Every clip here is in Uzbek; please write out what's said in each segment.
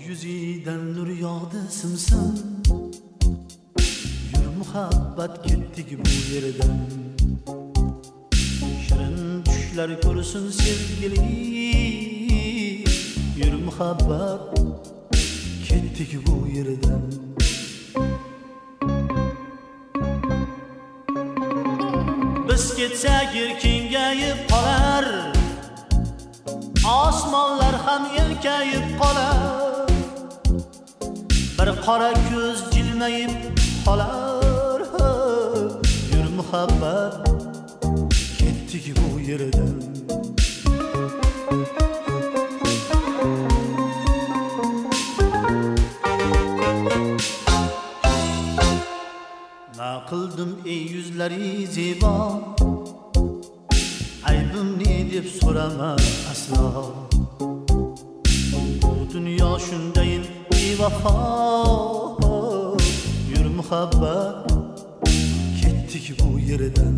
Yüzüden nur yağdı simsim. Yürü muhabbet kettik bu yerden. Şirin düşler görsün sevgili. Yürü muhabbet kettik bu yerden. Biz ketsek kengayib qolar, osmonlar ham erkayib qolar. Bir qora ko'z jilmayib qolar. Yur muhabbat ketdik bu yerdan. Na qildim ey yuzlari zebo, aybim ne deb so'rama aslo. Bu dunyo shundayin bevafo. Yur muhabbat ketdik bu yerdan.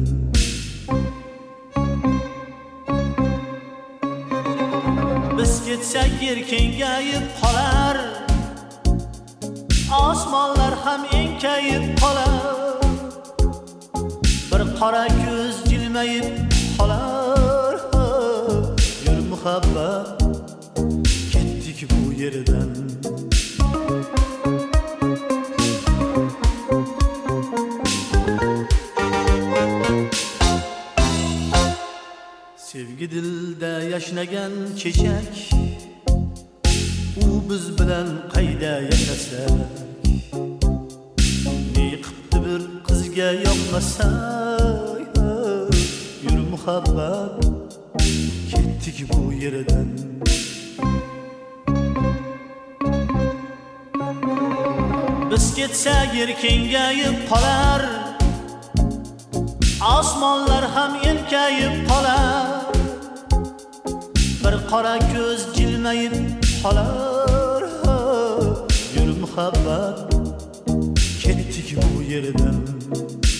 Biz ketsak yer kengayib qolar, osmonlar ham enkayib qolar. Bir qora ko'z jilmayib qolar. Yur muhabbat ketdik bu yerdan. Sevgi dilda yashnagan chechak, u biz bilan qayda yashasak. Ne qipti bir qizga yoqmasak. Yur muhabbat ketdik bu yerdan. Biz ketsak yer kengayib qolar, osmonlar ham enkayib qolar. Bir qora ko'z jilmayib qolar. Yur muhabbat ketdik bu yerdan.